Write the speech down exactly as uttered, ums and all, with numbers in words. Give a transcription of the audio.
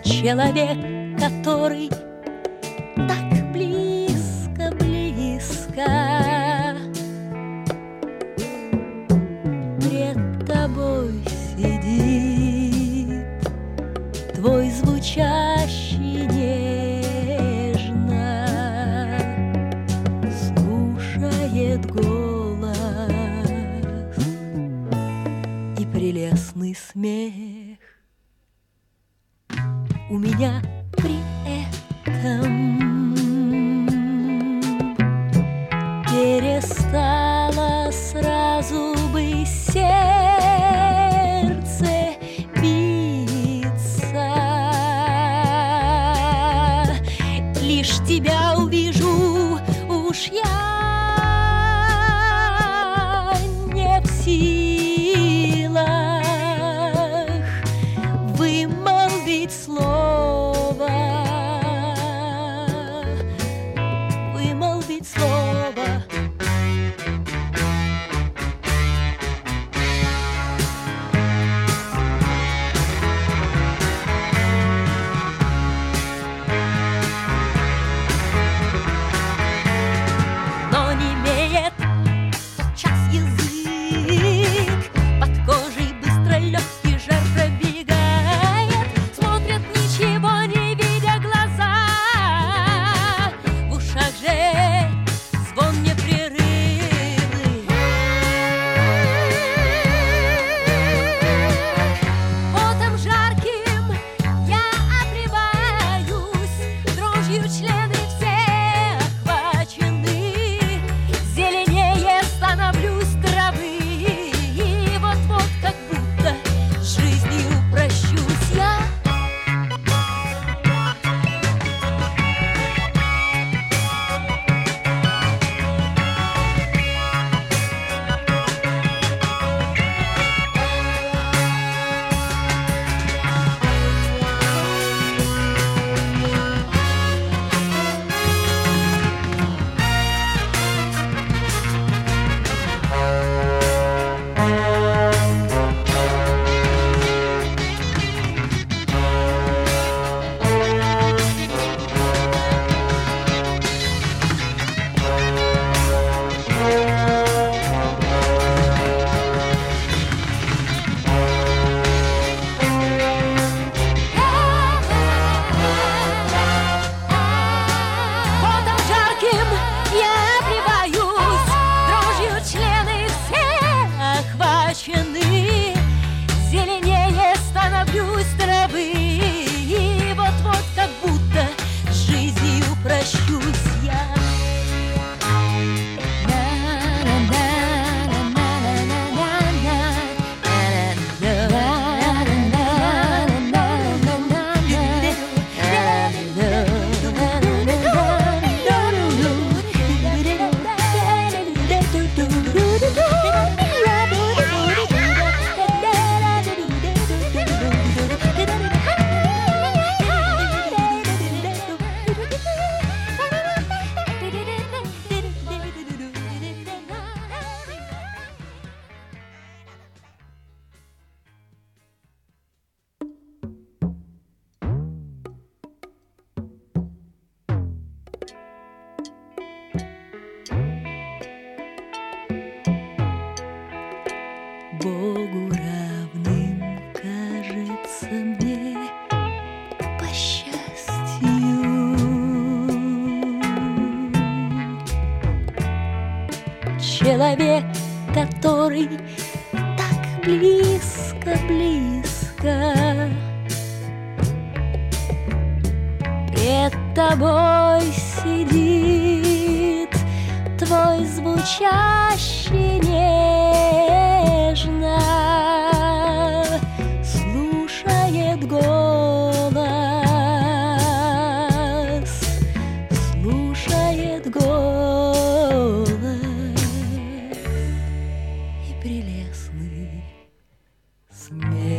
Человек, который так близко, близко пред тобой сидит, твой звучащий нежно слушает голос и прелестный смех. У меня при этом перестало сразу бы сердце биться. Лишь тебя увижу, уж я не в силах вымолвить слово, вымолвить слово. Но не имеет тотчас язык, под кожей быстро легкий жар пробегает, смотрят ничего не видя глаза, в ушах же звон непрерывный. Потом жарким я обливаюсь, дрожью члены все охвачены, зеленее становлюсь травы, и вот-вот как будто с жизнью прощусь я. Потом жарким я обливаюсь, дрожью члены все охвачены, зеленее становлюсь травы, и вот-вот как будто с жизнью прощусь я. Богу равным кажется мне по счастью человек, который так близко, близко пред тобой сидит, твой звучащий нежно слушает голос, слушает голос и прелестный смех.